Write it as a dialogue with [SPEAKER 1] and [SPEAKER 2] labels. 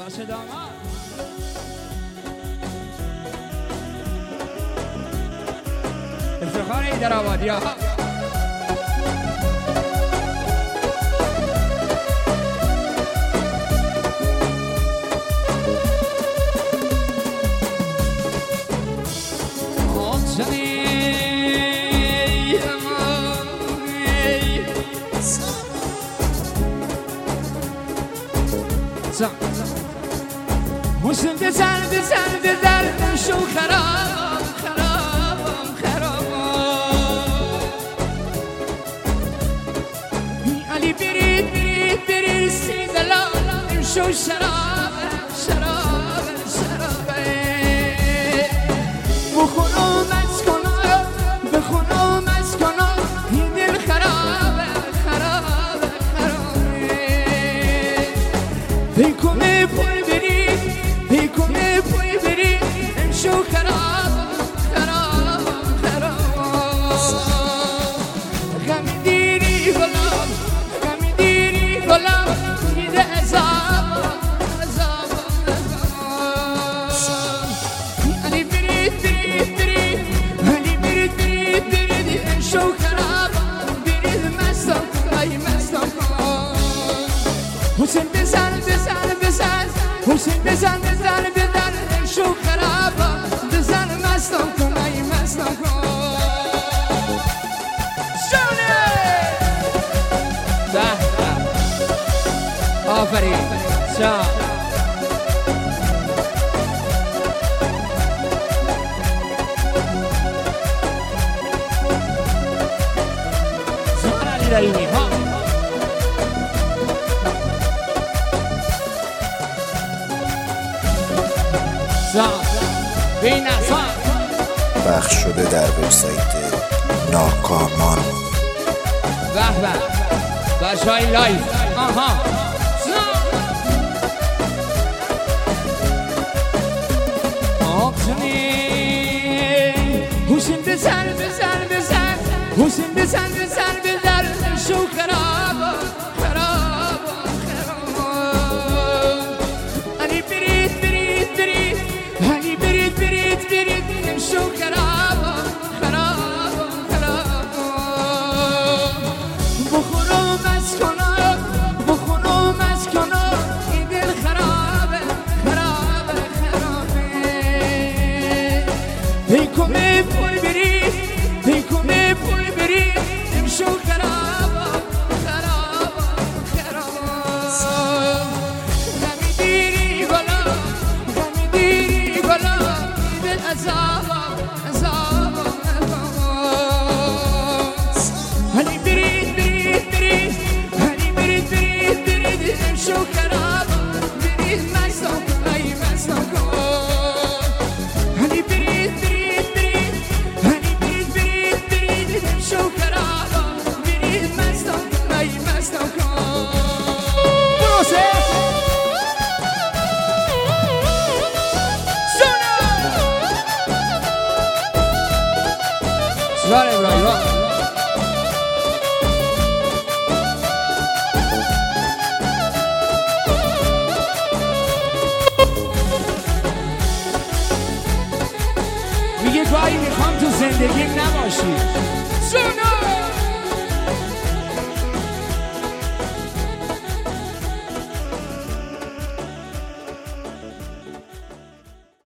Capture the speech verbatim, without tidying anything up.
[SPEAKER 1] باشه داماد افتخار ایدر آبادی ها حسن بزن بزن بزن شو خراب خراب خراب علی برید برید برید سیدلال شو شراب شراب شراب بخونم از کنم بخونم از کنم این دل خراب خراب خراب بیکمه پول برید بیکمه پول برید شو خراب خراب خراب غم دیری غلام غم دیری غلام میده عذاب عذاب علی برید برید برید علی برید برید برید شو خراب برید مستم ای مستم حسین بزن بزن بزن حسین بزن بزن بزن شو خراب بزن مستم کن ای مستم کن شونه ده آفرین شا زهر علی رحیمی ها
[SPEAKER 2] پخش شده در وبسایت ناکامان.
[SPEAKER 1] به به بچه‌های لایف آها حسین بزن بزن بزن حسین بزن بزن بزن شو خراب خراب خراب علی برید برید برید علی برید برید برید شو خراب خراب خراب بخورم از کنار بخورم از کنار این دل خراب خراب خرابه بیکمه پول برید بیکمه پول برید شو خراب خراب خراب غمی دیری گلا غمی دیری گلا دل عذاب عذاب علی برید برید برید علی برید برید برید شو خراب برید مستم ای مستم علی برید برید برید علی برید برید برید شو خراب برید مستم ای مستم بروسه سوار ابراهیم میگه گاهی میخوام تو زندگیم نباشی سونا